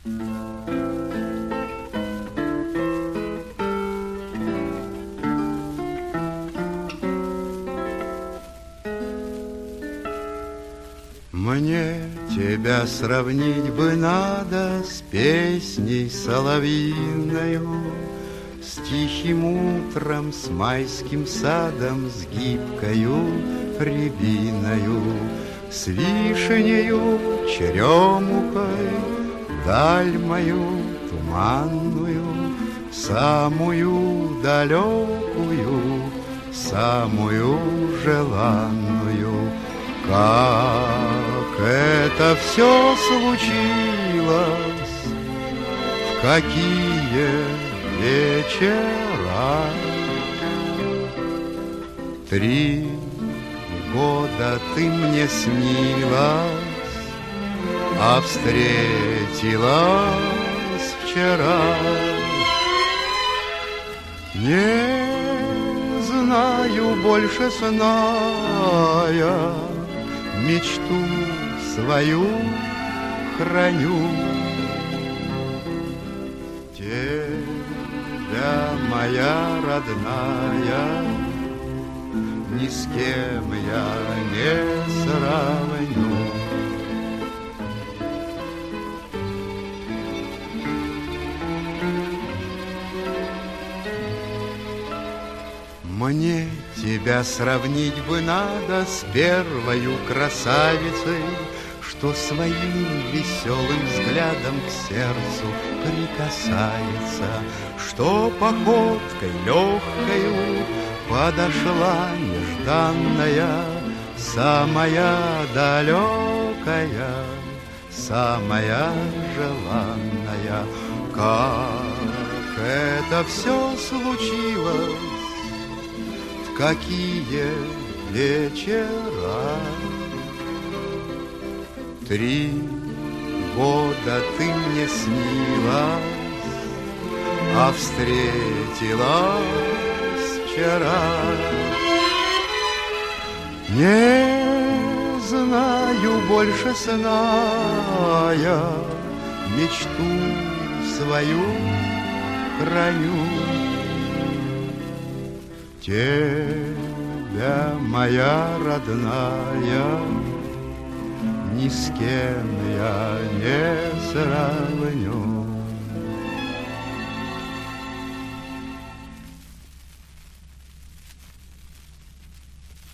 Мне тебя сравнить бы надо с песней соловьиною, с тихим утром, с майским садом, с гибкою рябиною, с вишенею, черемухой, даль мою туманную, самую далекую, самую желанную. Как это все случилось, в какие вечера. 3 года ты мне снилась, а встретилась вчера. Не знаю больше сная, мечту свою храню. Тебя, моя родная, ни с кем я не сравню. Мне тебя сравнить бы надо с первою красавицей, что своим веселым взглядом к сердцу прикасается, что походкой легкою подошла нежданная, самая далекая, самая желанная. Как это все случилось, в какие вечера. 3 года ты мне снилась, а встретилась вчера. Не знаю больше сная, мечту свою храню. Тебя, моя родная, ни с кем я не сравню.